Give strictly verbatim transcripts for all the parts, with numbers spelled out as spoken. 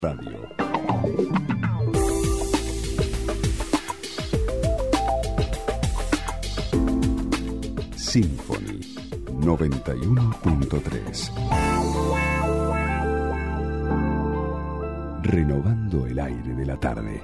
Radio. Symphony noventa y uno punto tres. Renovando el aire de la tarde.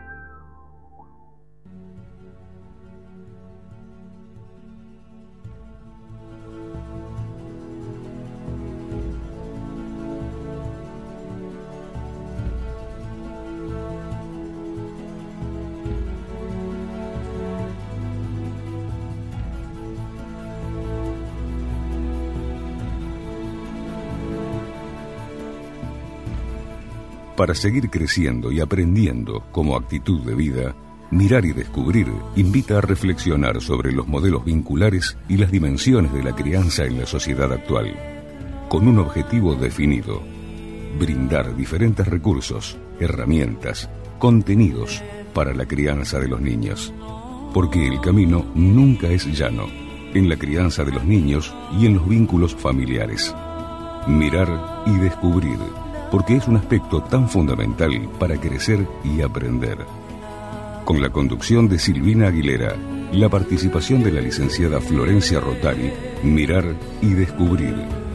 Para seguir creciendo y aprendiendo como actitud de vida, Mirar y Descubrir invita a reflexionar sobre los modelos vinculares y las dimensiones de la crianza en la sociedad actual, con un objetivo definido: brindar diferentes recursos, herramientas, contenidos para la crianza de los niños. Porque el camino nunca es llano, en la crianza de los niños y en los vínculos familiares. Mirar y Descubrir, porque es un aspecto tan fundamental para crecer y aprender. Con la conducción de Silvina Aguilera, la participación de la licenciada Florencia Rotari, Mirar y Descubrir.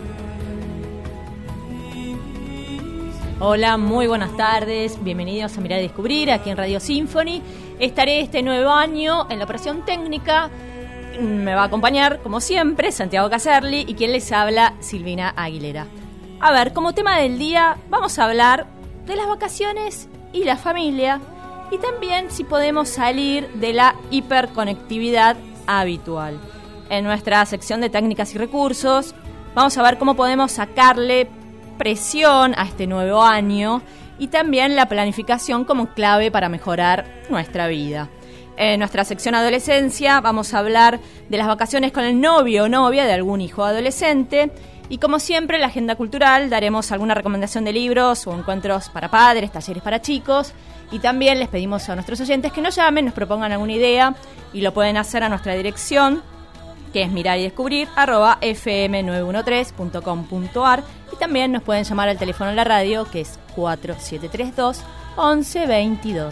Hola, muy buenas tardes, bienvenidos a Mirar y Descubrir, aquí en Radio Symphony. Estaré este nuevo año en la operación técnica. Me va a acompañar, como siempre, Santiago Caserli y quien les habla, Silvina Aguilera. A ver, como tema del día vamos a hablar de las vacaciones y la familia, y también si podemos salir de la hiperconectividad habitual. En nuestra sección de técnicas y recursos vamos a ver cómo podemos sacarle presión a este nuevo año y también la planificación como clave para mejorar nuestra vida. En nuestra sección adolescencia vamos a hablar de las vacaciones con el novio o novia de algún hijo adolescente. Y como siempre, en la agenda cultural daremos alguna recomendación de libros o encuentros para padres, talleres para chicos. Y también les pedimos a nuestros oyentes que nos llamen, nos propongan alguna idea y lo pueden hacer a nuestra dirección, que es mirar y descubrir arroba f m nueve uno tres punto com punto a r. Y también nos pueden llamar al teléfono de la radio, que es cuatro siete tres dos, once veintidós.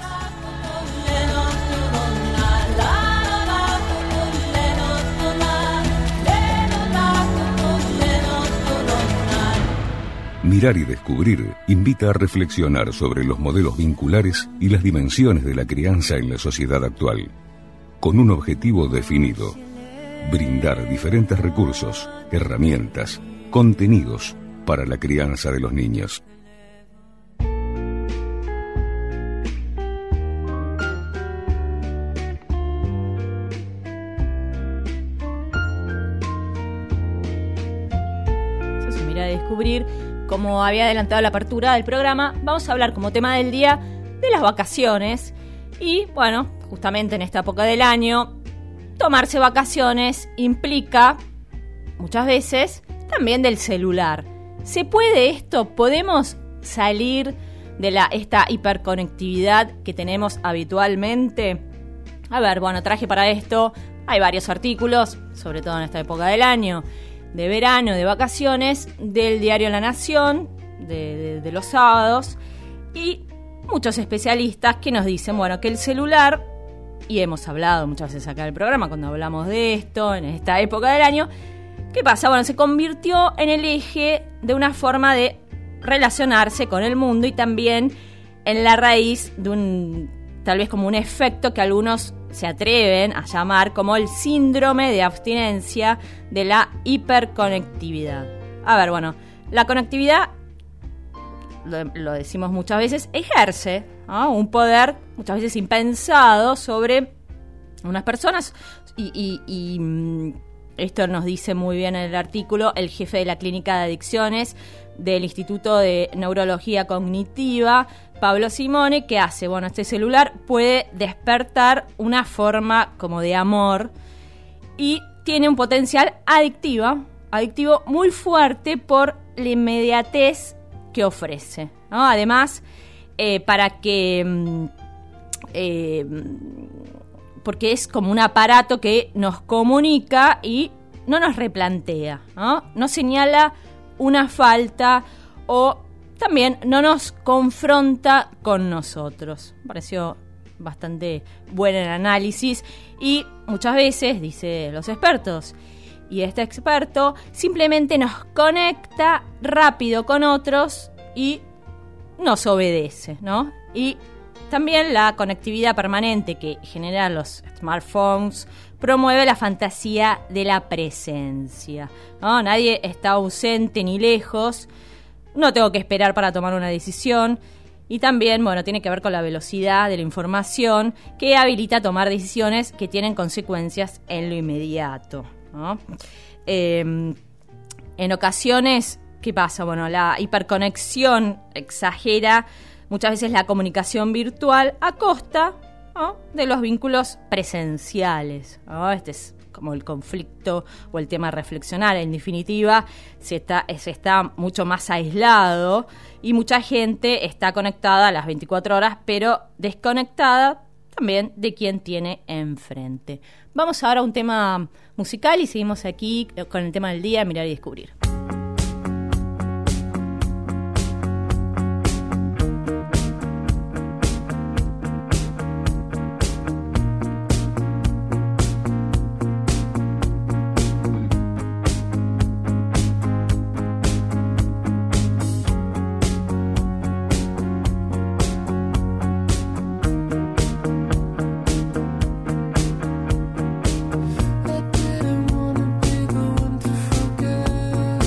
Mirar y Descubrir invita a reflexionar sobre los modelos vinculares y las dimensiones de la crianza en la sociedad actual, con un objetivo definido: brindar diferentes recursos, herramientas, contenidos para la crianza de los niños. Eso es Mirar y Descubrir. Como había adelantado la apertura del programa, vamos a hablar como tema del día de las vacaciones. Y bueno, justamente en esta época del año, tomarse vacaciones implica muchas veces también del celular. ¿Se puede esto? ¿Podemos salir de la, esta hiperconectividad que tenemos habitualmente? A ver, bueno, traje para esto, hay varios artículos, sobre todo en esta época del año, de verano, de vacaciones, del diario La Nación, de, de, de los sábados, y muchos especialistas que nos dicen, bueno, que el celular, y hemos hablado muchas veces acá en el programa cuando hablamos de esto, en esta época del año, ¿qué pasa? Bueno, se convirtió en el eje de una forma de relacionarse con el mundo y también en la raíz de un, tal vez como un efecto que algunos se atreven a llamar como el síndrome de abstinencia de la hiperconectividad. A ver, bueno, la conectividad, lo, lo decimos muchas veces, ejerce, ¿no?, un poder muchas veces impensado sobre unas personas y, y, y esto nos dice muy bien en el artículo el jefe de la clínica de adicciones del Instituto de Neurología Cognitiva, Pablo Simone, que hace, bueno, este celular puede despertar una forma como de amor y tiene un potencial adictivo, adictivo muy fuerte por la inmediatez que ofrece, ¿no? Además, eh, para que... Eh, porque es como un aparato que nos comunica y no nos replantea, ¿no? No señala una falta o también no nos confronta con nosotros. Me pareció bastante bueno el análisis y muchas veces, dice los expertos, y este experto simplemente nos conecta rápido con otros y nos obedece, ¿no? Y también la conectividad permanente que generan los smartphones promueve la fantasía de la presencia, ¿no? Nadie está ausente ni lejos, no tengo que esperar para tomar una decisión. Y también, bueno, tiene que ver con la velocidad de la información que habilita tomar decisiones que tienen consecuencias en lo inmediato, ¿no? Eh, en ocasiones, ¿qué pasa? Bueno, la hiperconexión exagera muchas veces la comunicación virtual a costa, ¿no?, de los vínculos presenciales, ¿no? Este es como el conflicto o el tema a reflexionar. En definitiva, se está, se está mucho más aislado y mucha gente está conectada a las veinticuatro horas, pero desconectada también de quien tiene enfrente. Vamos ahora a un tema musical y seguimos aquí con el tema del día, mirar y descubrir. I didn't wanna be the one to forget.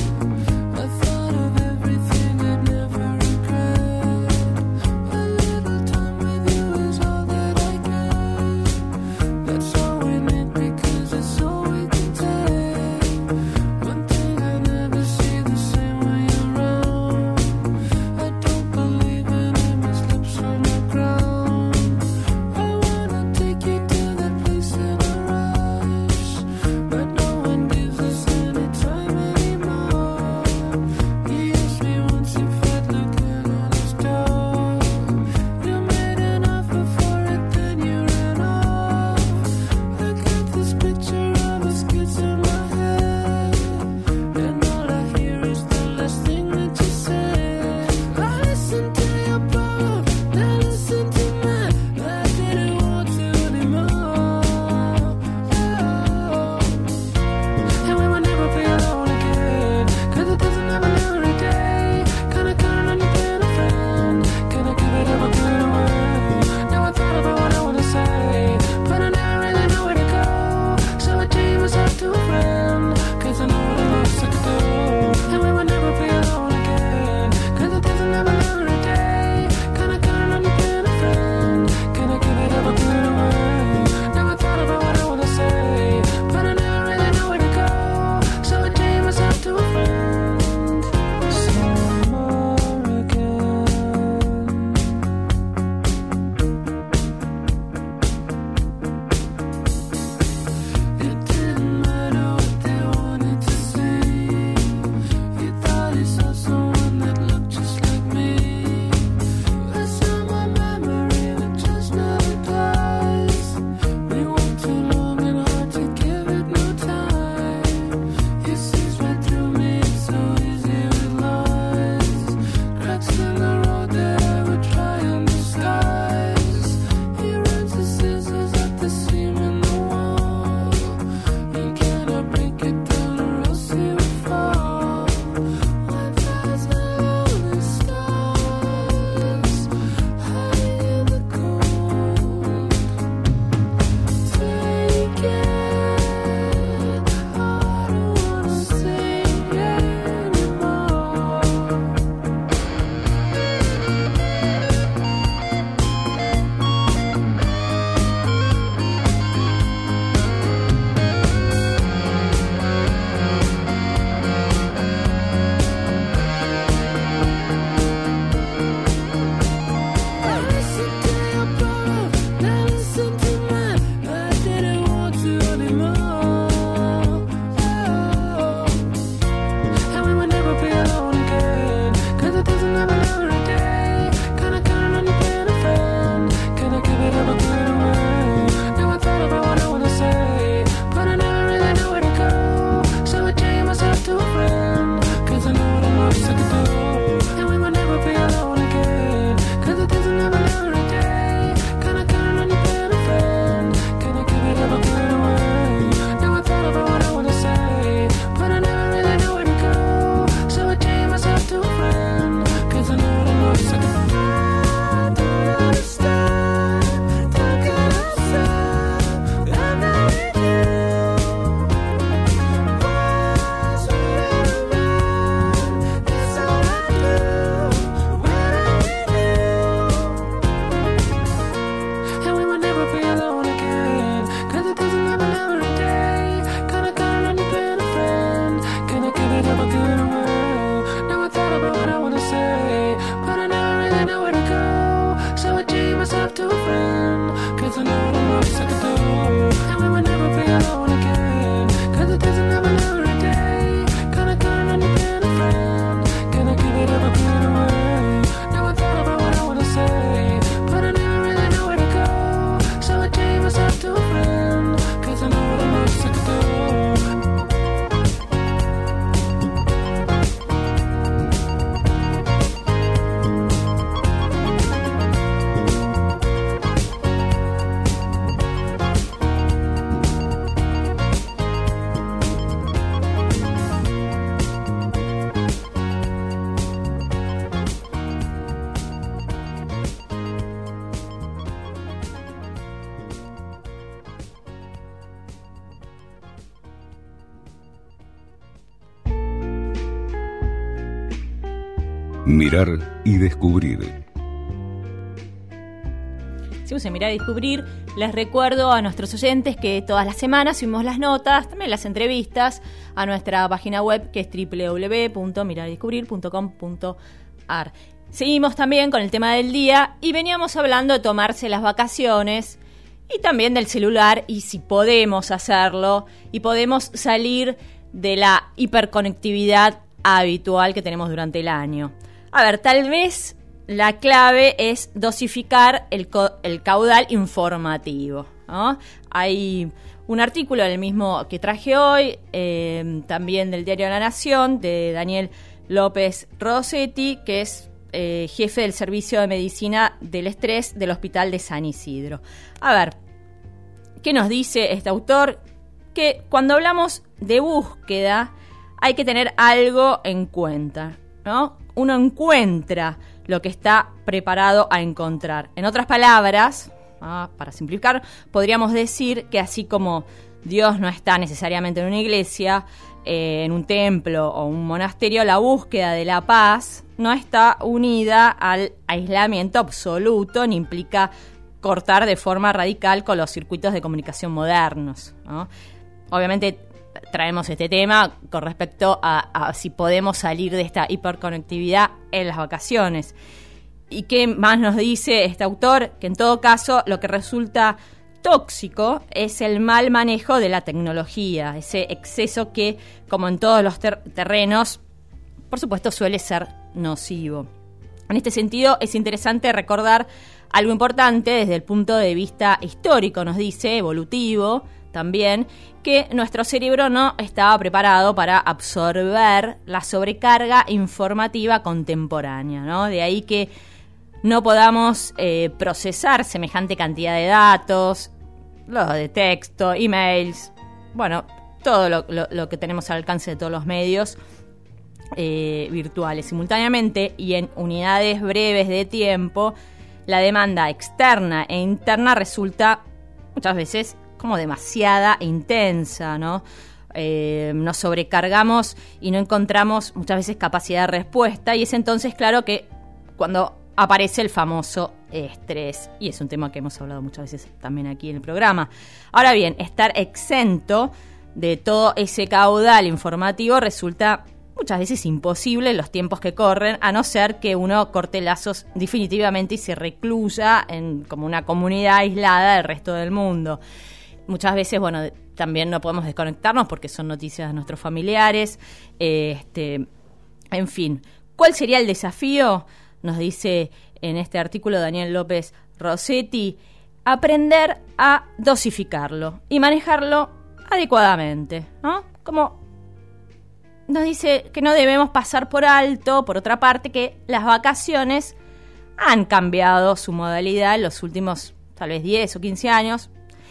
myself to a friend, cause I know the most I could do, and we will never be alone again, cause it doesn't happen every day. Can I count on you being a friend? Can I give it up or give it away? Never thought about what I wanna say, but I never really know where to go, so I gave myself to a friend, cause I know the most I could do. Mirar y descubrir. Seguimos en Mirar y Descubrir. Les recuerdo a nuestros oyentes que todas las semanas subimos las notas, también las entrevistas, a nuestra página web, que es doble u doble u doble u punto mirar y descubrir punto com punto a r. Seguimos también con el tema del día y veníamos hablando de tomarse las vacaciones y también del celular y si podemos hacerlo y podemos salir de la hiperconectividad habitual que tenemos durante el año. A ver, tal vez la clave es dosificar el, co- el caudal informativo, ¿no? Hay un artículo del mismo que traje hoy, eh, también del diario La Nación, de Daniel López Rossetti, que es eh, jefe del Servicio de Medicina del Estrés del Hospital de San Isidro. A ver, ¿qué nos dice este autor? Que cuando hablamos de búsqueda hay que tener algo en cuenta, ¿no? Uno encuentra lo que está preparado a encontrar. En otras palabras, ah, para simplificar, podríamos decir que así como Dios no está necesariamente en una iglesia, eh, en un templo o un monasterio, la búsqueda de la paz no está unida al aislamiento absoluto ni implica cortar de forma radical con los circuitos de comunicación modernos, ¿no? Obviamente traemos este tema con respecto a, a si podemos salir de esta hiperconectividad en las vacaciones. ¿Y qué más nos dice este autor? Que en todo caso lo que resulta tóxico es el mal manejo de la tecnología, ese exceso que, como en todos los ter- terrenos, por supuesto suele ser nocivo. En este sentido es interesante recordar algo importante desde el punto de vista histórico, nos dice, evolutivo también, que nuestro cerebro no estaba preparado para absorber la sobrecarga informativa contemporánea, ¿no? De ahí que no podamos eh, procesar semejante cantidad de datos, lo de texto, emails, bueno, todo lo, lo, lo que tenemos al alcance de todos los medios eh, virtuales. Simultáneamente y en unidades breves de tiempo, la demanda externa e interna resulta muchas veces como demasiada intensa, ¿no? Eh, nos sobrecargamos y no encontramos muchas veces capacidad de respuesta y es entonces claro que cuando aparece el famoso estrés, y es un tema que hemos hablado muchas veces también aquí en el programa. Ahora bien, estar exento de todo ese caudal informativo resulta muchas veces imposible en los tiempos que corren, a no ser que uno corte lazos definitivamente y se recluya en como una comunidad aislada del resto del mundo. Muchas veces, bueno, también no podemos desconectarnos porque son noticias de nuestros familiares. Eh, este, en fin, ¿cuál sería el desafío? Nos dice en este artículo Daniel López Rossetti, aprender a dosificarlo y manejarlo adecuadamente, ¿no? Como nos dice que no debemos pasar por alto, por otra parte, que las vacaciones han cambiado su modalidad en los últimos tal vez diez o quince años,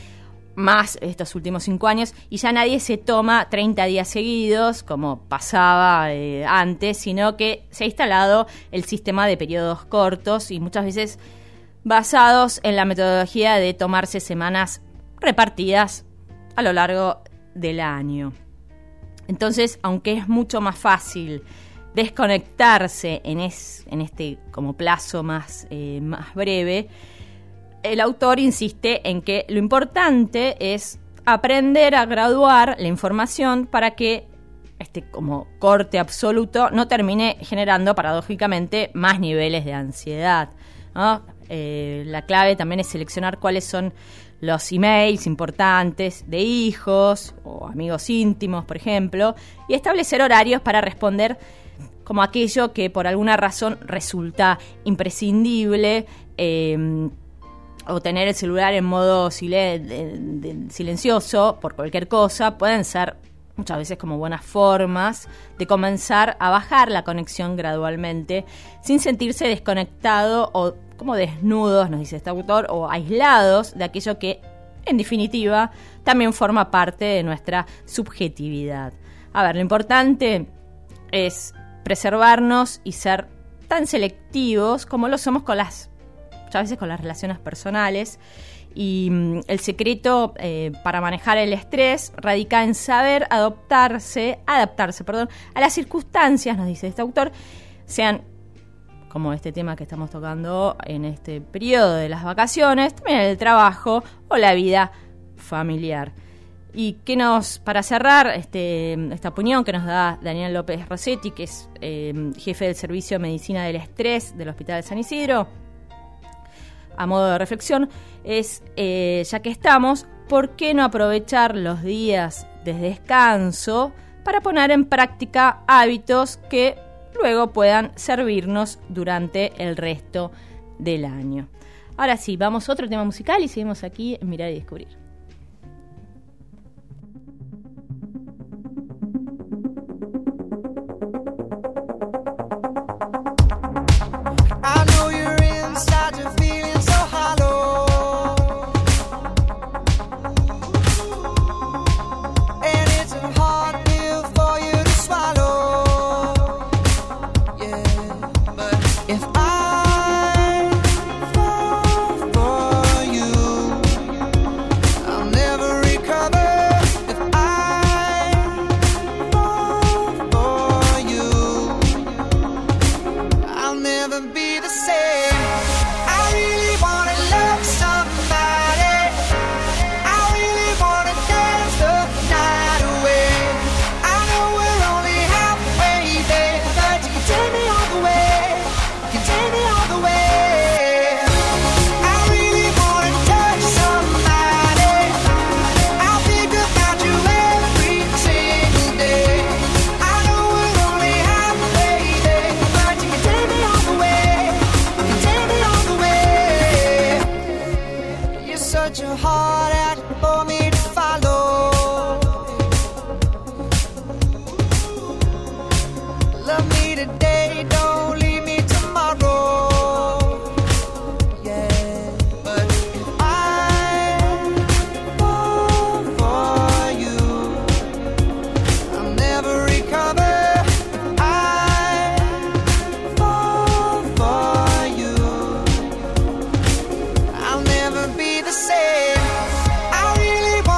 más estos últimos cinco años, y ya nadie se toma treinta días seguidos, como pasaba eh, antes, sino que se ha instalado el sistema de periodos cortos y muchas veces basados en la metodología de tomarse semanas repartidas a lo largo del año. Entonces, aunque es mucho más fácil desconectarse en, es, en este como plazo más, eh, más breve, el autor insiste en que lo importante es aprender a graduar la información para que este como corte absoluto no termine generando paradójicamente más niveles de ansiedad, ¿no? Eh, la clave también es seleccionar cuáles son los emails importantes de hijos o amigos íntimos, por ejemplo, y establecer horarios para responder como aquello que por alguna razón resulta imprescindible, eh, o tener el celular en modo silen- de, de, silencioso por cualquier cosa, pueden ser muchas veces como buenas formas de comenzar a bajar la conexión gradualmente sin sentirse desconectado o como desnudos, nos dice este autor, o aislados de aquello que, en definitiva, también forma parte de nuestra subjetividad. A ver, lo importante es preservarnos y ser tan selectivos como lo somos con las, muchas veces con las relaciones personales. Y mm, el secreto eh, para manejar el estrés radica en saber adaptarse, adaptarse, perdón, a las circunstancias, nos dice este autor, sean como este tema que estamos tocando en este periodo de las vacaciones, también el trabajo o la vida familiar. Y que nos, para cerrar este, esta opinión que nos da Daniel López Rossetti, que es eh, jefe del Servicio de Medicina del Estrés del Hospital de San Isidro, a modo de reflexión, es, eh, ya que estamos, ¿por qué no aprovechar los días de descanso para poner en práctica hábitos que luego puedan servirnos durante el resto del año? Ahora sí, vamos a otro tema musical y seguimos aquí en Mirar y Descubrir. Be the same. I really want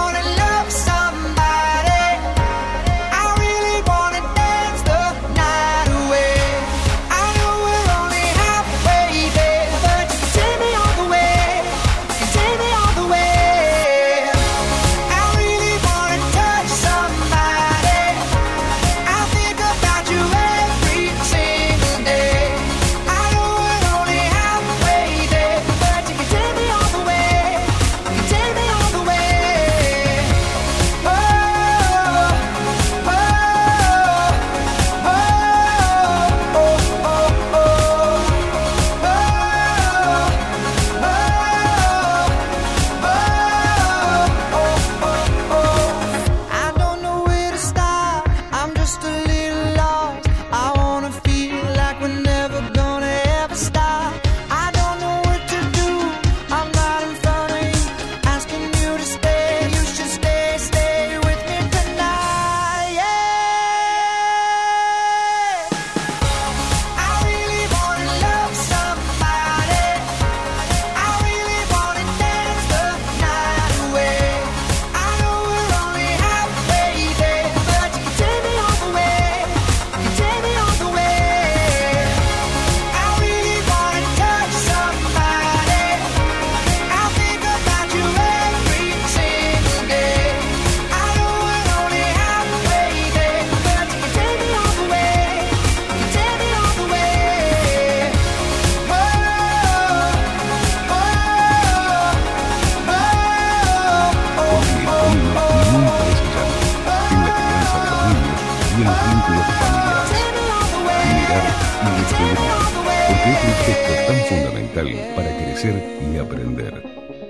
crecer y aprender.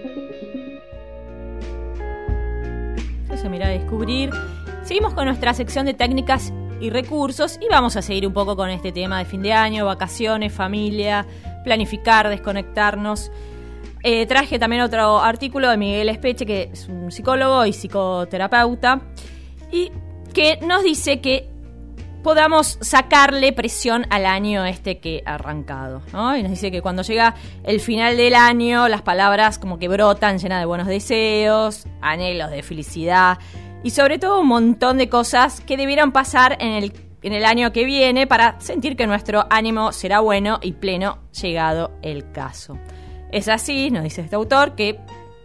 Eso, mira, descubrir. Seguimos con nuestra sección de técnicas y recursos y vamos a seguir un poco con este tema de fin de año, vacaciones, familia, planificar, desconectarnos. Eh, traje también otro artículo de Miguel Espeche, que es un psicólogo y psicoterapeuta, y que nos dice que podamos sacarle presión al año este que ha arrancado, ¿no? Y nos dice que cuando llega el final del año, las palabras como que brotan llenas de buenos deseos, anhelos de felicidad y sobre todo un montón de cosas que debieran pasar en el, en el año que viene para sentir que nuestro ánimo será bueno y pleno llegado el caso. Es así, nos dice este autor, que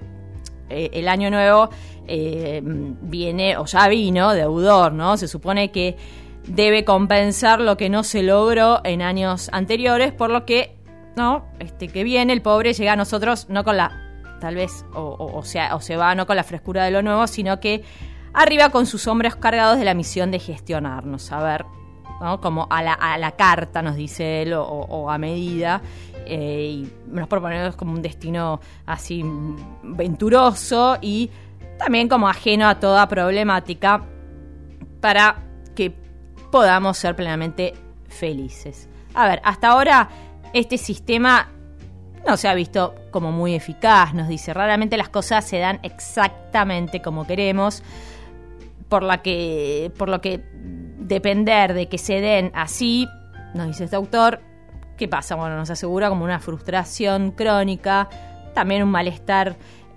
eh, el año nuevo eh, viene, o ya vino, deudor, ¿no? Se supone que debe compensar lo que no se logró en años anteriores, por lo que, ¿no? Este que viene, el pobre llega a nosotros no con la, tal vez, o, o, o sea, o se va no con la frescura de lo nuevo, sino que arriba con sus hombros cargados de la misión de gestionarnos, a ver, ¿no? Como a la, a la carta, nos dice él, o, o a medida, eh, y nos proponemos como un destino así venturoso y también como ajeno a toda problemática para que podamos ser plenamente felices. A ver, hasta ahora este sistema no se ha visto como muy eficaz, nos dice. Raramente las cosas se dan exactamente como queremos, por la que, por lo que depender de que se den así, nos dice este autor, ¿qué pasa? Bueno, nos asegura como una frustración crónica, también un malestar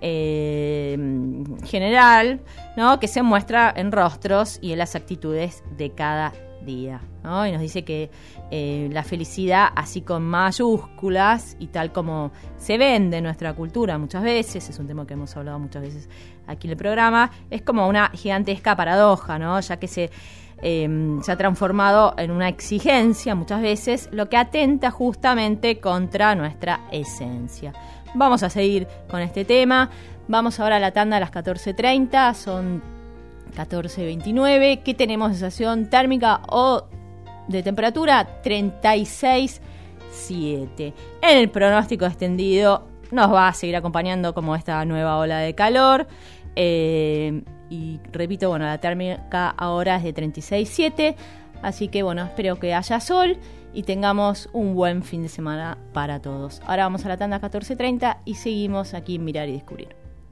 eh, general, ¿no? Que se muestra en rostros y en las actitudes de cada día, ¿no? Y nos dice que eh, la felicidad, así con mayúsculas y tal como se vende en nuestra cultura muchas veces, es un tema que hemos hablado muchas veces aquí en el programa, es como una gigantesca paradoja, ¿no? Ya que se, eh, se ha transformado en una exigencia muchas veces, lo que atenta justamente contra nuestra esencia. Vamos a seguir con este tema. Vamos ahora a la tanda a las catorce treinta, son catorce veintinueve. ¿Qué tenemos de sensación térmica o de temperatura? treinta y seis punto siete. En el pronóstico extendido nos va a seguir acompañando como esta nueva ola de calor. Eh, y repito, bueno, la térmica ahora es de treinta y seis punto siete. Así que bueno, espero que haya sol y tengamos un buen fin de semana para todos. Ahora vamos a la tanda catorce treinta y seguimos aquí en Mirar y Descubrir.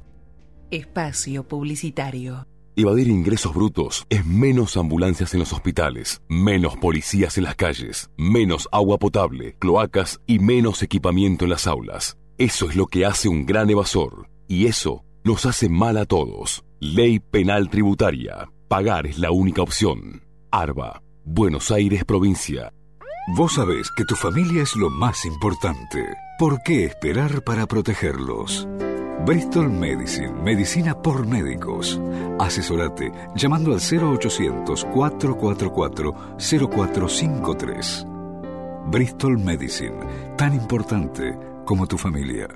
Espacio publicitario. Evadir ingresos brutos es menos ambulancias en los hospitales, menos policías en las calles, menos agua potable, cloacas y menos equipamiento en las aulas. Eso es lo que hace un gran evasor, y eso nos hace mal a todos. Ley Penal Tributaria. Pagar es la única opción. ARBA, Buenos Aires, provincia. Vos sabés que tu familia es lo más importante. ¿Por qué esperar para protegerlos? Bristol Medicine, medicina por médicos. Asesorate llamando al cero ochocientos, cuatrocientos cuarenta y cuatro, cero cuatro cinco tres. Bristol Medicine, tan importante como tu familia.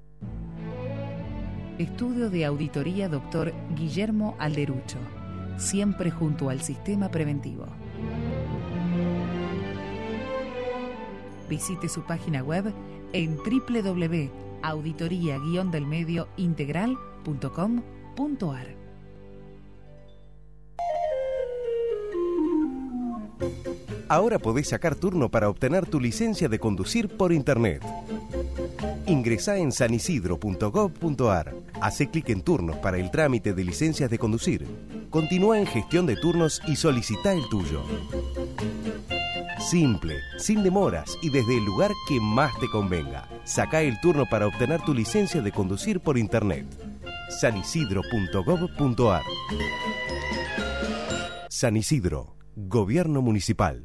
Estudio de Auditoría Doctor Guillermo Alderucho. Siempre junto al sistema preventivo. Visite su página web en doble u doble u doble u punto auditoría guion del medio integral punto com punto a r. Ahora podés sacar turno para obtener tu licencia de conducir por internet. Ingresá en san isidro punto gov punto a r. Hacé clic en turnos para el trámite de licencias de conducir. Continúa en gestión de turnos y solicitá el tuyo. Simple, sin demoras y desde el lugar que más te convenga. Sacá el turno para obtener tu licencia de conducir por internet. san isidro punto gov punto a r. San Isidro, Gobierno Municipal.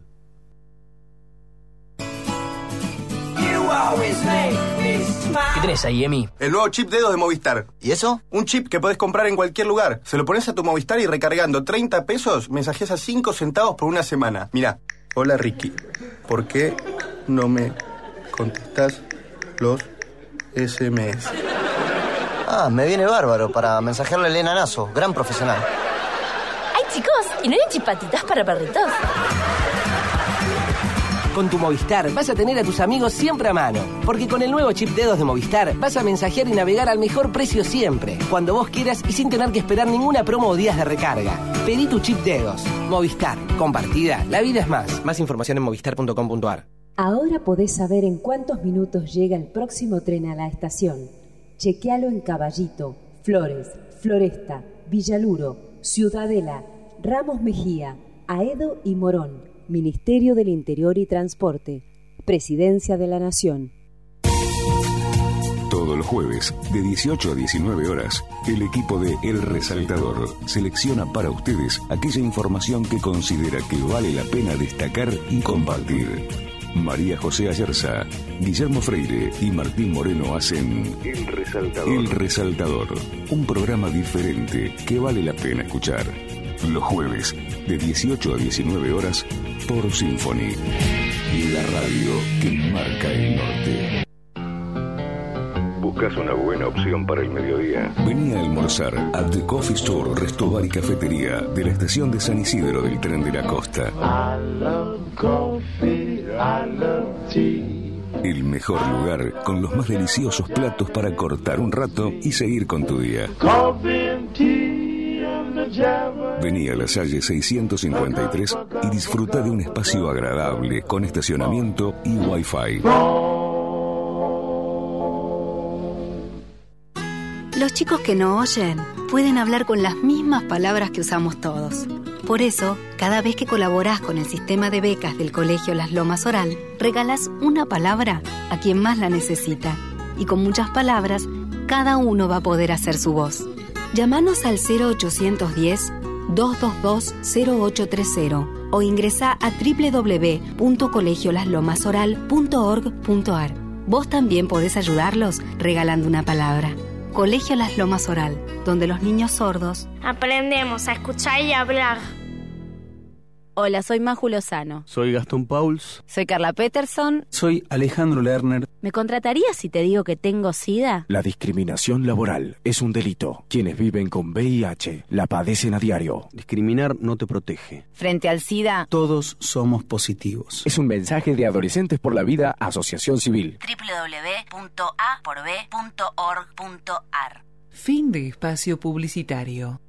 ¿Qué tenés ahí, Emi? El nuevo chip dedos de Movistar. ¿Y eso? Un chip que podés comprar en cualquier lugar. Se lo pones a tu Movistar y recargando treinta pesos, mensajes a cinco centavos por una semana. Mirá. Hola, Ricky. ¿Por qué no me contestas los ese eme ese? Ah, me viene bárbaro para mensajearle a Elena Nazo, gran profesional. ¡Ay, chicos! ¿Y no hay chipatitas para perritos? Con tu Movistar vas a tener a tus amigos siempre a mano, porque con el nuevo chip Dedos de Movistar vas a mensajear y navegar al mejor precio siempre, cuando vos quieras y sin tener que esperar ninguna promo o días de recarga. Pedí tu chip Dedos. Movistar. Compartida. La vida es más. Más información en movistar punto com punto a r. Ahora podés saber en cuántos minutos llega el próximo tren a la estación. Chequealo en Caballito, Flores, Floresta, Villaluro, Ciudadela, Ramos Mejía, Aedo y Morón. Ministerio del Interior y Transporte. Presidencia de la Nación. Todos los jueves, de dieciocho a diecinueve horas, el equipo de El Resaltador selecciona para ustedes aquella información que considera que vale la pena destacar y compartir. María José Ayerza, Guillermo Freire y Martín Moreno hacen El Resaltador. El Resaltador, un programa diferente que vale la pena escuchar. Los jueves, de dieciocho a diecinueve horas, por Symphony. La radio que marca el norte. ¿Buscas una buena opción para el mediodía? Vení a almorzar a The Coffee Store, Resto Bar y Cafetería de la estación de San Isidro del Tren de la Costa. I love coffee, I love tea. El mejor lugar con los más deliciosos platos para cortar un rato y seguir con tu día. Coffee and tea and the Java. Vení a la Salle seiscientos cincuenta y tres y disfruta de un espacio agradable con estacionamiento y wifi. Los chicos que no oyen pueden hablar con las mismas palabras que usamos todos. Por eso, cada vez que colaborás con el sistema de becas del Colegio Las Lomas Oral, regalás una palabra a quien más la necesita. Y con muchas palabras, cada uno va a poder hacer su voz. Llámanos al cero ochocientos diez, doscientos veintidós, cero ocho treinta o ingresá a doble u doble u doble u punto colegio las lomas oral punto org punto a r. Vos también podés ayudarlos regalando una palabra. Colegio Las Lomas Oral, donde los niños sordos aprendemos a escuchar y hablar. Hola, soy Maju Lozano. Soy Gastón Pauls. Soy Carla Peterson. Soy Alejandro Lerner. ¿Me contratarías si te digo que tengo SIDA? La discriminación laboral es un delito. Quienes viven con V I H la padecen a diario. Discriminar no te protege. Frente al SIDA, todos somos positivos. Es un mensaje de Adolescentes por la Vida, Asociación Civil. doble u doble u doble u punto a por b punto org punto a r. Fin de espacio publicitario.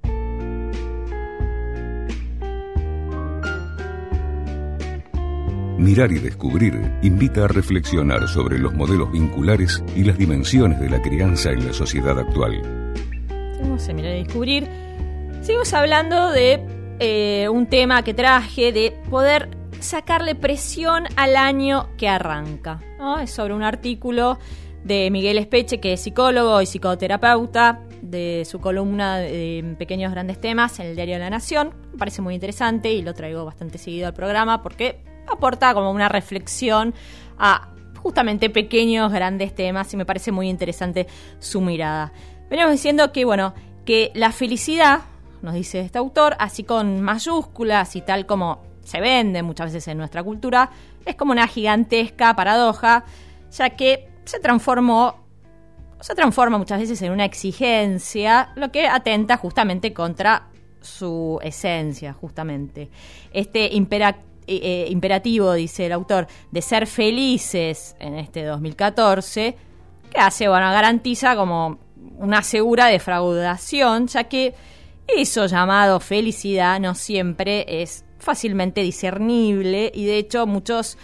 Mirar y descubrir invita a reflexionar sobre los modelos vinculares y las dimensiones de la crianza en la sociedad actual. Vamos a mirar y descubrir. Seguimos hablando de eh, un tema que traje, de poder sacarle presión al año que arranca, ¿no? Es sobre un artículo de Miguel Espeche, que es psicólogo y psicoterapeuta, de su columna de Pequeños Grandes Temas en el Diario de la Nación. Me parece muy interesante y lo traigo bastante seguido al programa porque aporta como una reflexión a justamente pequeños grandes temas y me parece muy interesante su mirada. Venimos diciendo que, bueno, que la felicidad, nos dice este autor, así con mayúsculas y tal como se vende muchas veces en nuestra cultura, es como una gigantesca paradoja, ya que se transformó, se transforma muchas veces en una exigencia, lo que atenta justamente contra su esencia, justamente. Este impera, eh, imperativo, dice el autor, de ser felices en este dos mil catorce, que hace, bueno, garantiza como una segura defraudación, ya que eso llamado felicidad no siempre es fácilmente discernible y de hecho muchos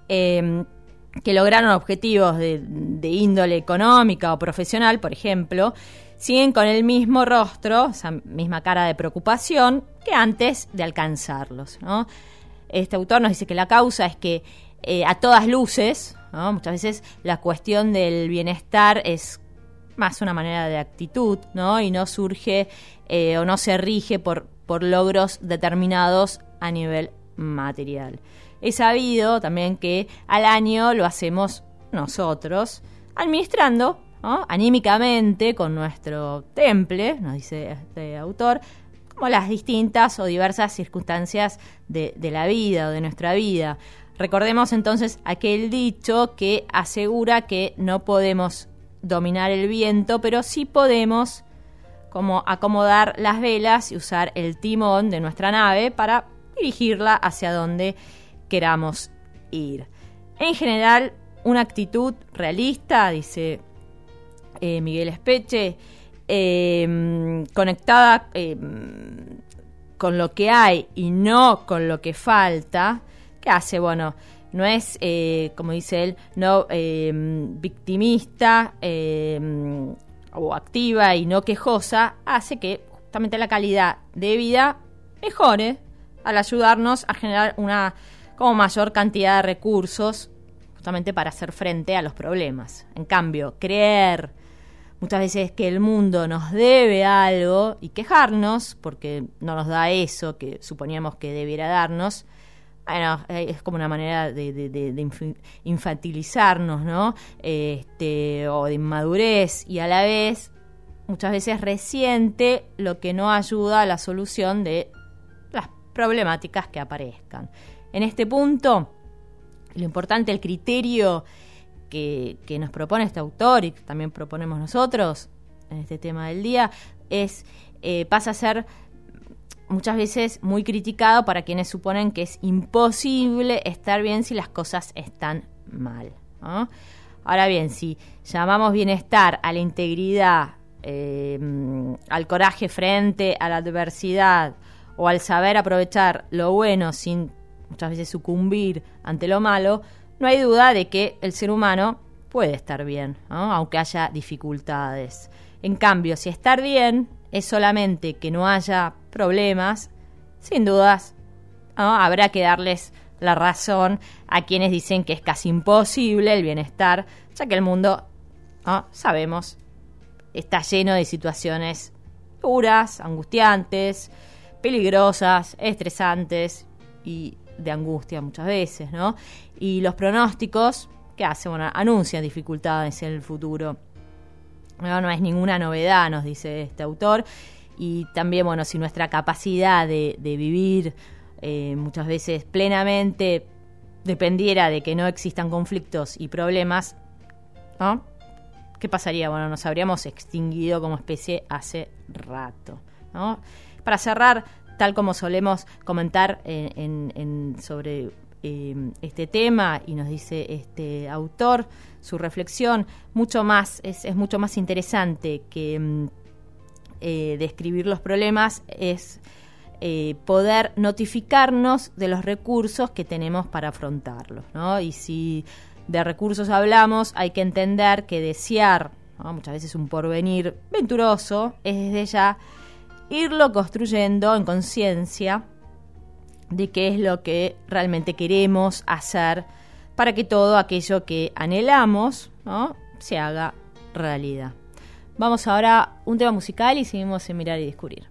eh, que lograron objetivos de, de índole económica o profesional, por ejemplo, siguen con el mismo rostro, esa misma cara de preocupación que antes de alcanzarlos, ¿no? Este autor nos dice que la causa es que eh, a todas luces, ¿no? Muchas veces la cuestión del bienestar es más una manera de actitud, ¿no? Y no surge eh, o no se rige por, por logros determinados a nivel material. He sabido también que al año lo hacemos nosotros, administrando, ¿no? Anímicamente con nuestro temple, nos dice este autor, como las distintas o diversas circunstancias de, de la vida o de nuestra vida. Recordemos entonces aquel dicho que asegura que no podemos dominar el viento, pero sí podemos como acomodar las velas y usar el timón de nuestra nave para dirigirla hacia donde queramos ir. En general, una actitud realista, dice eh, Miguel Espeche, eh, conectada eh, con lo que hay y no con lo que falta, ¿qué hace? Bueno, no es, eh, como dice él, no eh, victimista eh, o activa y no quejosa, hace que justamente la calidad de vida mejore al ayudarnos a generar una como mayor cantidad de recursos justamente para hacer frente a los problemas. En cambio, creer muchas veces que el mundo nos debe algo y quejarnos porque no nos da eso que suponíamos que debiera darnos, bueno, es como una manera de, de, de, de infantilizarnos, ¿no? Este, o de inmadurez, y a la vez muchas veces resiente, lo que no ayuda a la solución de las problemáticas que aparezcan. En este punto, lo importante, el criterio que, que nos propone este autor y que también proponemos nosotros en este tema del día, es eh, pasa a ser muchas veces muy criticado para quienes suponen que es imposible estar bien si las cosas están mal, ¿no? Ahora bien, si llamamos bienestar a la integridad, eh, al coraje frente a la adversidad o al saber aprovechar lo bueno sin muchas veces sucumbir ante lo malo, no hay duda de que el ser humano puede estar bien, ¿no? Aunque haya dificultades. En cambio, si estar bien es solamente que no haya problemas, sin dudas, ¿no? Habrá que darles la razón a quienes dicen que es casi imposible el bienestar, ya que el mundo, ¿no?, sabemos, está lleno de situaciones duras, angustiantes, peligrosas, estresantes y de angustia muchas veces, ¿no? Y los pronósticos que hacen, bueno, anuncian dificultades en el futuro. No, no es ninguna novedad, nos dice este autor. Y también, bueno, si nuestra capacidad de, de vivir eh, muchas veces plenamente dependiera de que no existan conflictos y problemas, ¿no?, ¿qué pasaría? Bueno, nos habríamos extinguido como especie hace rato, ¿no? Para cerrar, tal como solemos comentar en, en, en sobre eh, este tema, y nos dice este autor, su reflexión mucho más es, es mucho más interesante que eh, describir los problemas, es eh, poder notificarnos de los recursos que tenemos para afrontarlos, ¿no? Y si de recursos hablamos, hay que entender que desear, ¿no?, muchas veces un porvenir venturoso, es desde ya irlo construyendo en conciencia de qué es lo que realmente queremos hacer para que todo aquello que anhelamos, ¿no?, se haga realidad. Vamos ahora a un tema musical y seguimos en Mirar y Descubrir.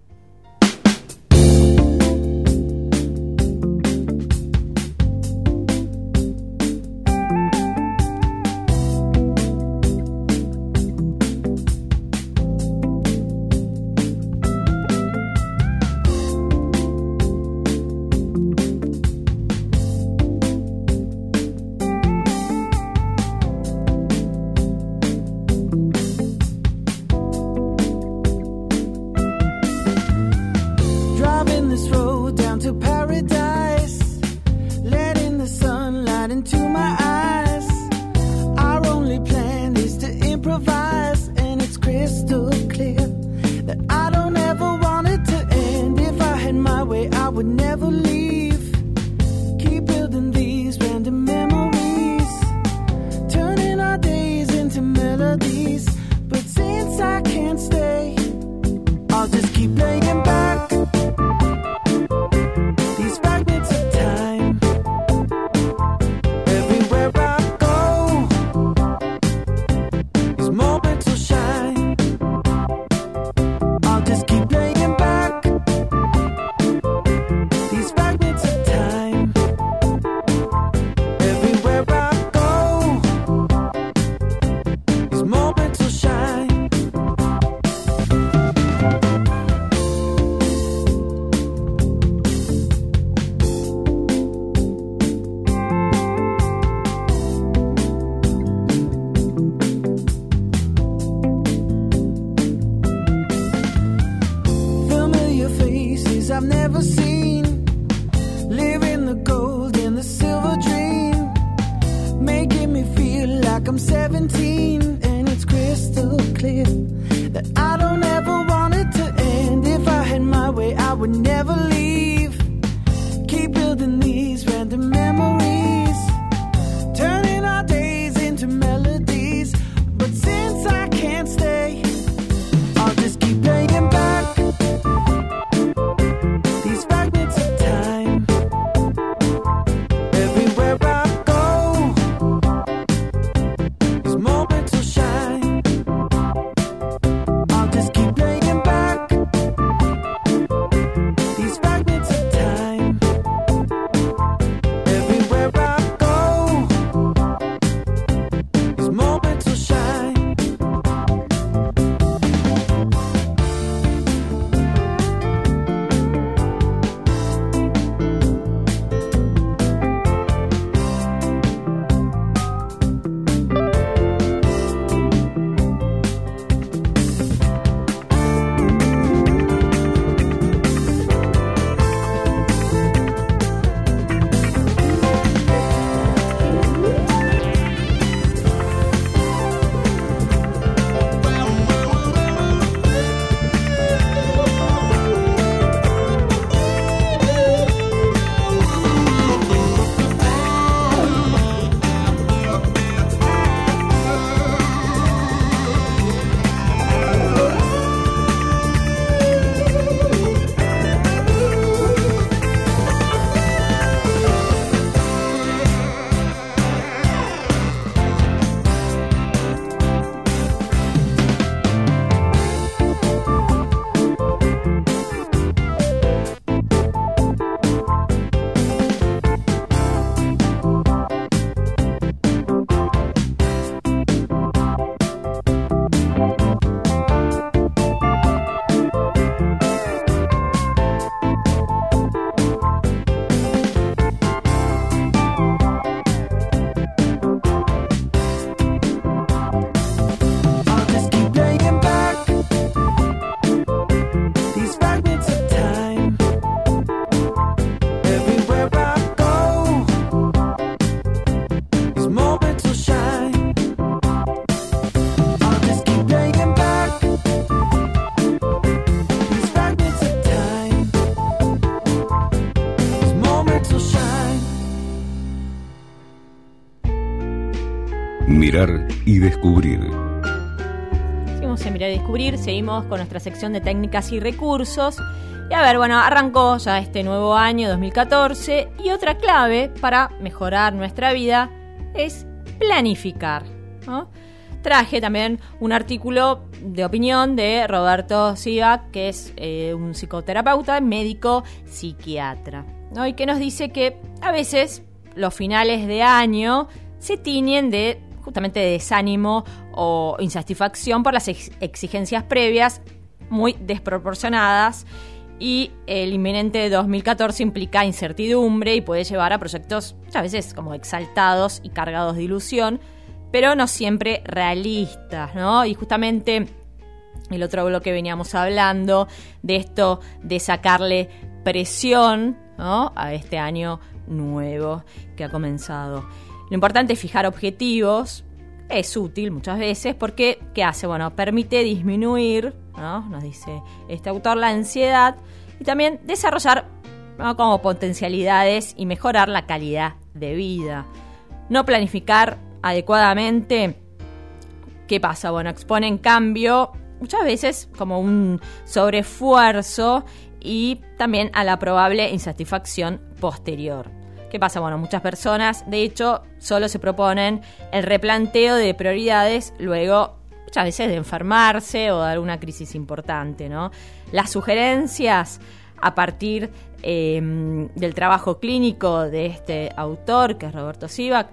I've never seen, living the gold and the silver dream. clear that I don't ever want it to end. If I had my way, I would never leave. Keep building these random memories, turning our days into melodies. But since I can't stay, I'll just keep playing back these fragments of time. Everywhere I go, these moments will shine. I'll just keep playing back these fragments of time. Everywhere I go, these moments will shine. I'll just keep playing back these fragments of time. Everywhere I go, these moments will shine. I'll just keep playing back these fragments of time. These moments will shine. Mirar y descubrir. Seguimos en Mirar y Descubrir, seguimos con nuestra sección de técnicas y recursos. Y a ver, bueno, arrancó ya este nuevo año dos mil catorce y otra clave para mejorar nuestra vida es planificar, ¿no? Traje también un artículo de opinión de Roberto Sivak, que es eh, un psicoterapeuta, médico, psiquiatra, ¿no? Y que nos dice que a veces los finales de año se tiñen de justamente de desánimo o insatisfacción por las ex- exigencias previas muy desproporcionadas, y el inminente dos mil catorce implica incertidumbre y puede llevar a proyectos muchas veces como exaltados y cargados de ilusión, pero no siempre realistas, ¿no? Y justamente el otro bloque veníamos hablando de esto de sacarle presión, ¿no?, a este año nuevo que ha comenzado. Lo importante es fijar objetivos. Es útil muchas veces porque, ¿qué hace? Bueno, permite disminuir, ¿no?, nos dice este autor, la ansiedad, y también desarrollar, ¿no?, como potencialidades y mejorar la calidad de vida. No planificar adecuadamente, ¿qué pasa? Bueno, expone en cambio muchas veces como un sobreesfuerzo y también a la probable insatisfacción posterior. ¿Qué pasa? Bueno, muchas personas, de hecho, solo se proponen el replanteo de prioridades luego, muchas veces, de enfermarse o de alguna crisis importante, ¿no? Las sugerencias a partir eh, del trabajo clínico de este autor, que es Roberto Sivak,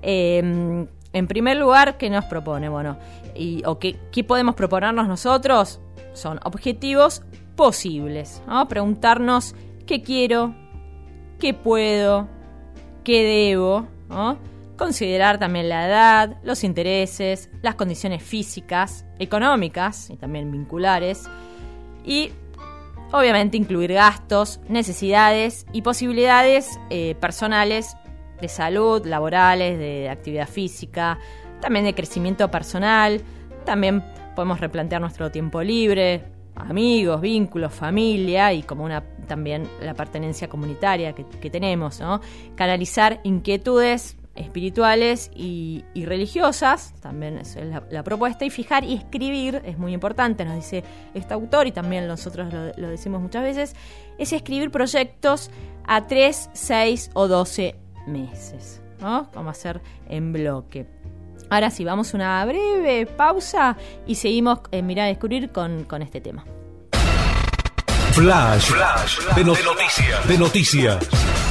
eh, en primer lugar, ¿qué nos propone? Bueno, y, o qué, ¿qué podemos proponernos nosotros? Son objetivos posibles, ¿no? Preguntarnos qué quiero, qué puedo, qué debo, ¿no? Considerar también la edad, los intereses, las condiciones físicas, económicas y también vinculares, y obviamente incluir gastos, necesidades y posibilidades eh, personales de salud, laborales, de actividad física, también de crecimiento personal, también podemos replantear nuestro tiempo libre, amigos, vínculos, familia y como una también la pertenencia comunitaria que, que tenemos, ¿no? Canalizar inquietudes espirituales y, y religiosas, también es la, la propuesta, y fijar y escribir, es muy importante, nos dice este autor y también nosotros lo, lo decimos muchas veces, es escribir proyectos a tres, seis o doce meses, ¿no? Como hacer en bloque. Ahora sí, vamos a una breve pausa y seguimos en Mirar a Descubrir con, con este tema. Flash, Flash de, no- de noticias. De noticias.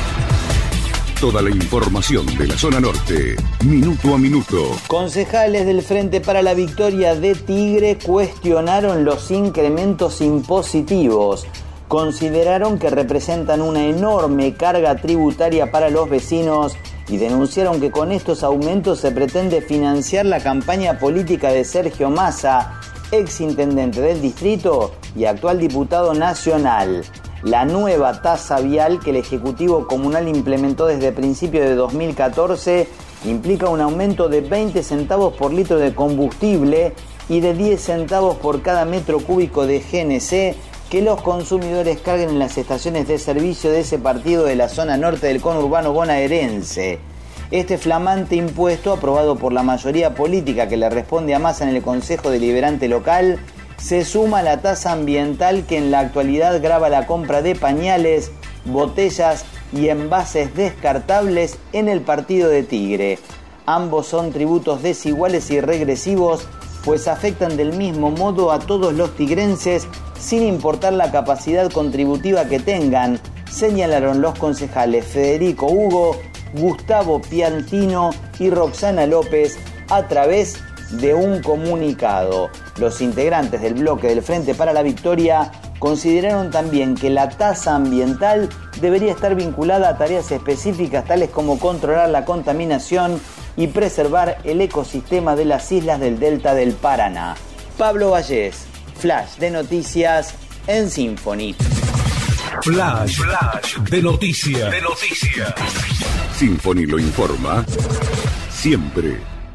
Toda la información de la zona norte, minuto a minuto. Concejales del Frente para la Victoria de Tigre cuestionaron los incrementos impositivos. Consideraron que representan una enorme carga tributaria para los vecinos y denunciaron que con estos aumentos se pretende financiar la campaña política de Sergio Massa, ex intendente del distrito y actual diputado nacional. La nueva tasa vial que el Ejecutivo Comunal implementó desde principios de dos mil catorce implica un aumento de veinte centavos por litro de combustible y de diez centavos por cada metro cúbico de G N C que los consumidores carguen en las estaciones de servicio de ese partido de la zona norte del conurbano bonaerense. Este flamante impuesto, aprobado por la mayoría política que le responde a Massa en el Consejo Deliberante local, se suma a la tasa ambiental que en la actualidad grava la compra de pañales, botellas y envases descartables en el partido de Tigre. Ambos son tributos desiguales y regresivos, pues afectan del mismo modo a todos los tigrenses sin importar la capacidad contributiva que tengan, señalaron los concejales Federico Hugo, Gustavo Piantino y Roxana López a través de un comunicado. Los integrantes del bloque del Frente para la Victoria consideraron también que la tasa ambiental debería estar vinculada a tareas específicas tales como controlar la contaminación y preservar el ecosistema de las islas del delta del Paraná. Pablo Vallés, Flash de Noticias en Symphony. Flash, Flash de noticias. De noticias. Symphony lo informa siempre.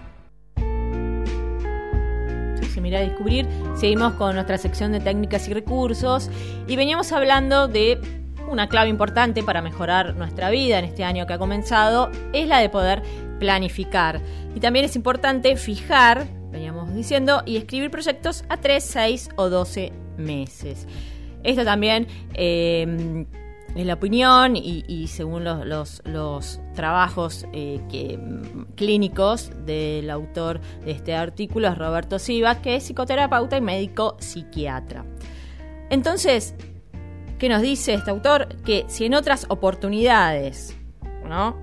Mirar a Descubrir, seguimos con nuestra sección de técnicas y recursos y veníamos hablando de una clave importante para mejorar nuestra vida en este año que ha comenzado, es la de poder planificar. Y también es importante fijar, veníamos diciendo, y escribir proyectos a tres, seis o doce meses. Esto también eh, es la opinión y, y según los, los, los trabajos eh, que, clínicos del autor de este artículo, es Roberto Silva, que es psicoterapeuta y médico psiquiatra. Entonces, ¿qué nos dice este autor? Que si en otras oportunidades no,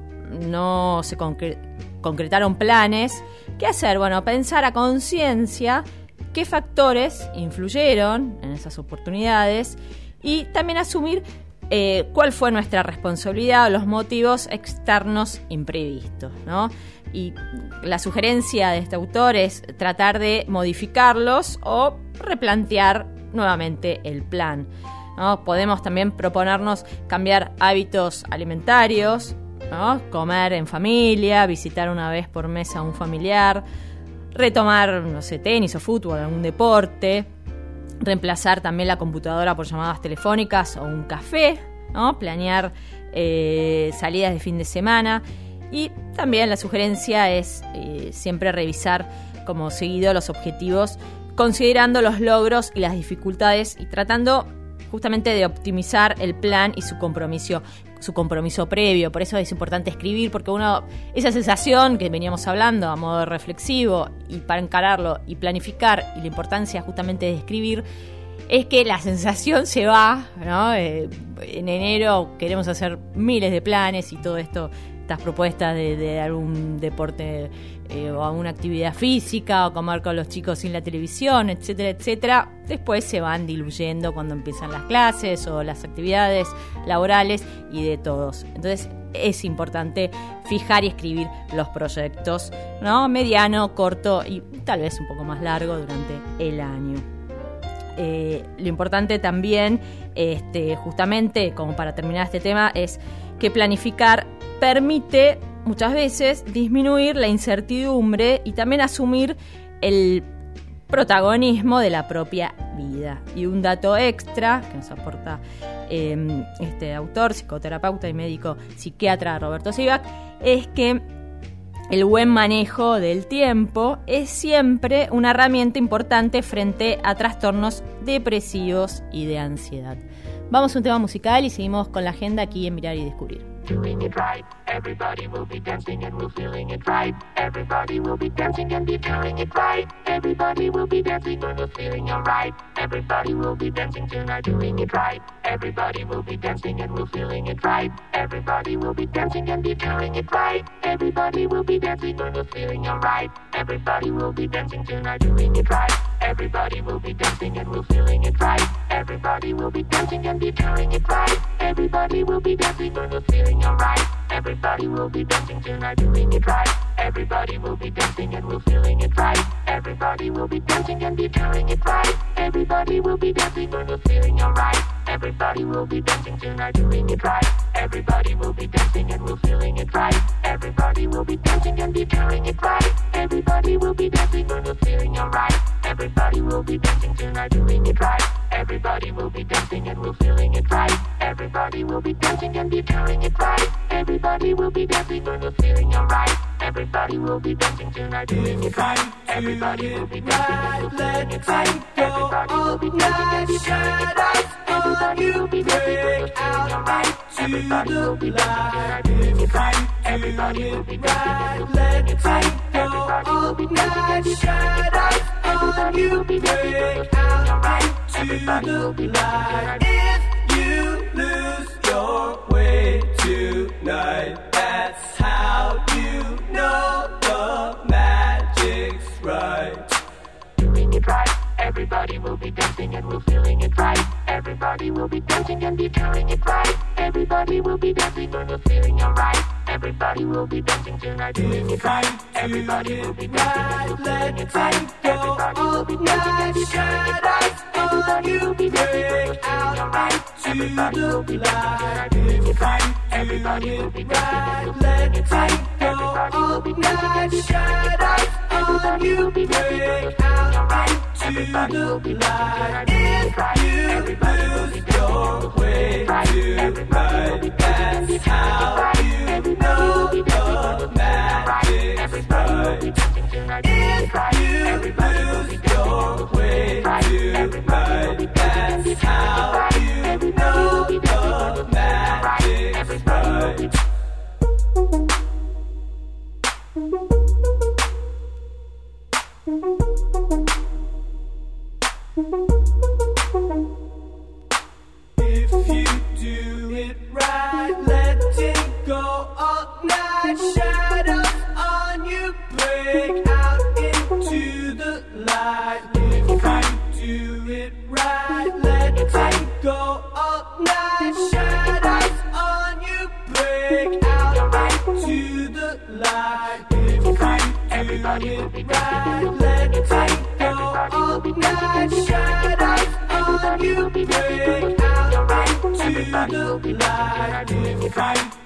no se concre- concretaron planes, ¿qué hacer? Bueno, pensar a conciencia qué factores influyeron en esas oportunidades y también asumir Eh, cuál fue nuestra responsabilidad o los motivos externos imprevistos, ¿no? Y la sugerencia de este autor es tratar de modificarlos o replantear nuevamente el plan, ¿no? Podemos también proponernos cambiar hábitos alimentarios, ¿no? Comer en familia, visitar una vez por mes a un familiar, retomar, no sé, tenis o fútbol, algún deporte, reemplazar también la computadora por llamadas telefónicas o un café, ¿no? Planear eh, salidas de fin de semana y también la sugerencia es eh, siempre revisar como seguido los objetivos considerando los logros y las dificultades y tratando justamente de optimizar el plan y su compromiso su compromiso previo. Por eso es importante escribir, porque uno, esa sensación que veníamos hablando a modo reflexivo y para encararlo y planificar, y la importancia justamente de escribir, es que la sensación se va, ¿no? Eh, en enero queremos hacer miles de planes y todo esto, estas propuestas de, de algún deporte eh, o alguna actividad física o comer con los chicos sin la televisión, etcétera, etcétera, después se van diluyendo cuando empiezan las clases o las actividades laborales y de todos. Entonces es importante fijar y escribir los proyectos, ¿no? Mediano, corto y tal vez un poco más largo durante el año. Eh, lo importante también, este, justamente como para terminar este tema, es que planificar permite muchas veces disminuir la incertidumbre y también asumir el protagonismo de la propia vida. Y un dato extra que nos aporta eh, este autor, psicoterapeuta y médico psiquiatra Roberto Sivak, es que el buen manejo del tiempo es siempre una herramienta importante frente a trastornos depresivos y de ansiedad. Vamos a un tema musical y seguimos con la agenda aquí en Mirar y Descubrir. Doing it right, everybody will be dancing and we're feeling it right. Everybody will be dancing and be doing it right. Everybody will be dancing and we're feeling alright. Everybody will be dancing tonight, doing it right. Everybody will be dancing and we're feeling it right. Everybody will be dancing and be doing it right. Everybody will be dancing and we're feeling alright. Everybody will be dancing tonight, doing it right. Everybody will be dancing and we're feeling it right. Everybody will be dancing and be doing it right. Everybody will be dancing and we're feeling alright. Everybody will be dancing tonight, doing it right. Everybody will be dancing and we're feeling it right. Everybody will be dancing and be doing it right. Everybody will be dancing and we're feeling alright. Everybody will be dancing tonight, doing it right. Everybody will be dancing and we're feeling it right. Everybody will be dancing and be doing it right. Everybody will be dancing and we're feeling alright. Everybody will be dancing tonight, doing it right. Everybody will be dancing and we're feeling it right. Everybody will be dancing and be doing it right. Everybody will be dancing and we're feeling alright. Everybody will be dancing tonight, doing it right. Everybody will be dancing and we're feeling it right. Everybody will be dancing and be doing it right. Everybody will be dancing and we're feeling alright. Everybody will be dancing tonight, doing it right. Everybody will be dancing and we're feeling it right. Everybody will be dancing and be doing it right. Everybody will be dancing and we're feeling alright. Everybody will be dancing tonight. If you lose your way tonight, that's how you know the magic's right. Doing it right. Everybody will be dancing and we're feeling it right. Everybody will be dancing and be doing it right. Everybody will be dancing and we're feeling alright. Everybody will be dancing tonight, doing it right. Everybody will be dancing and we're feeling it right. Everybody will be dancing and be doing it right. Everybody will be dancing and we're feeling alright. Everybody will be dancing tonight, doing it right. Everybody will be dancing and we're feeling it right. Everybody will be dancing and be doing it right. Everybody will be dancing and we're feeling alright. Everybody will be dancing tonight, doing it right. Everybody will be dancing and we're feeling it right. Everybody will be dancing That's how you know the magic's right. If you lose your way tonight, that's how you know the magic's right. If you do it right, letting go all night, shadows on you break out into the light. If you do it right, letting go all night, shadows on you break out into the light. If you do it right, letting go all night, shadows on you break out into the light. If you do it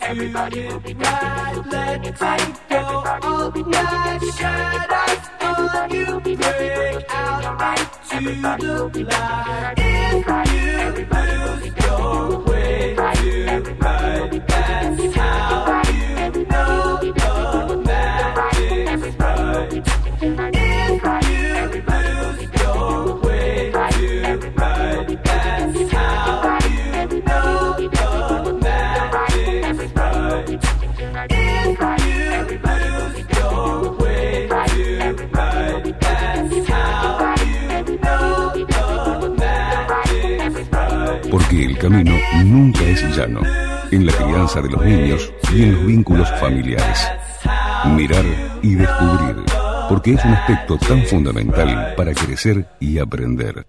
right, letting go all night, shadows on you break out into the light. If you lose your way tonight, that's how you know the magic's right. If you lose your way tonight, that's how you know the magic's right. If you lose your way tonight, that's how you know the magic's right. Porque el camino nunca es llano, en la crianza de los niños y en los vínculos familiares. Mirar y descubrir, porque es un aspecto tan fundamental para crecer y aprender.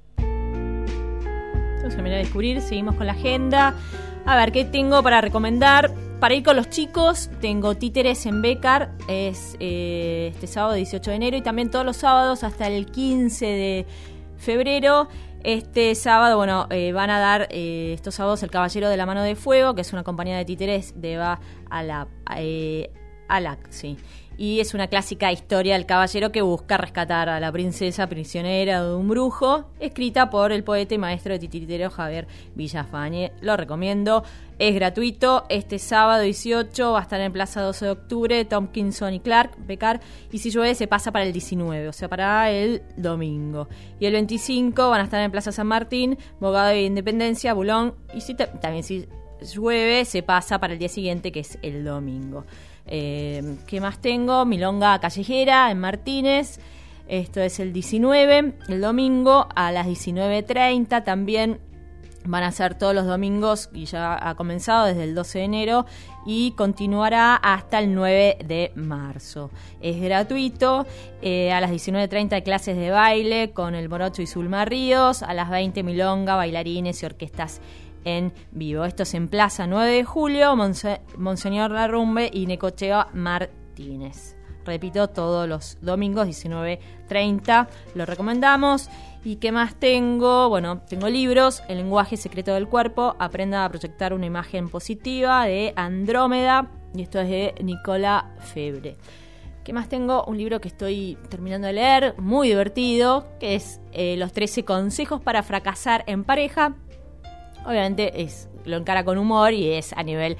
Entonces, a mirar y descubrir, seguimos con la agenda. A ver, ¿qué tengo para recomendar? Para ir con los chicos, tengo Títeres en Bécar, es eh, este sábado dieciocho de enero y también todos los sábados hasta el quince de febrero. Este sábado, bueno, eh, van a dar eh, estos sábados El Caballero de la Mano de Fuego, que es una compañía de títeres de va a la... Eh, Alaxi. Y es una clásica historia del caballero que busca rescatar a la princesa prisionera de un brujo, escrita por el poeta y maestro de titiritero Javier Villafañe. Lo recomiendo, es gratuito. Este sábado dieciocho va a estar en Plaza doce de octubre, Tompkinson y Clark, Becar, y si llueve se pasa para el diecinueve, o sea, para el domingo. Y el veinticinco van a estar en Plaza San Martín, Bogado de Independencia, Bulón, y si te, también si llueve se pasa para el día siguiente, que es el domingo. Eh, ¿Qué más tengo? Milonga Callejera en Martínez. Esto es el diecinueve, el domingo a las diecinueve treinta. También van a ser todos los domingos y ya ha comenzado desde el doce de enero y continuará hasta el nueve de marzo. Es gratuito. Eh, a las diecinueve treinta hay clases de baile con el Morocho y Zulma Ríos. A las veinte milonga, bailarines y orquestas en vivo. Esto es en Plaza nueve de julio, Monse- Monseñor Larrumbe y Necochea Martínez. Repito, todos los domingos, diecinueve treinta, lo recomendamos. ¿Y qué más tengo? Bueno, tengo libros, El lenguaje secreto del cuerpo, Aprenda a proyectar una imagen positiva, de Andrómeda, y esto es de Nicola Febre. ¿Qué más tengo? Un libro que estoy terminando de leer, muy divertido, que es eh, Los trece consejos para fracasar en pareja. Obviamente es, lo encara con humor y es a nivel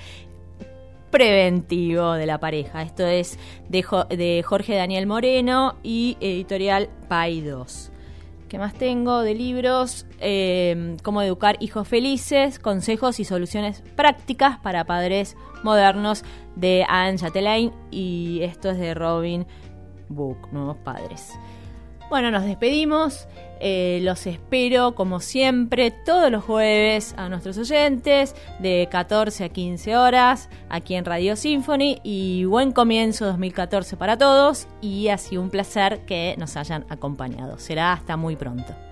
preventivo de la pareja. Esto es de, jo- de Jorge Daniel Moreno y editorial Paidós. ¿Qué más tengo de libros? Eh, Cómo educar hijos felices, consejos y soluciones prácticas para padres modernos, de Anne Chatelain, y esto es de Robin Book, Nuevos Padres. Bueno, nos despedimos. Eh, los espero, como siempre, todos los jueves a nuestros oyentes, de catorce a quince horas, aquí en Radio Symphony. Y buen comienzo dos mil catorce para todos. Y ha sido un placer que nos hayan acompañado. Será hasta muy pronto.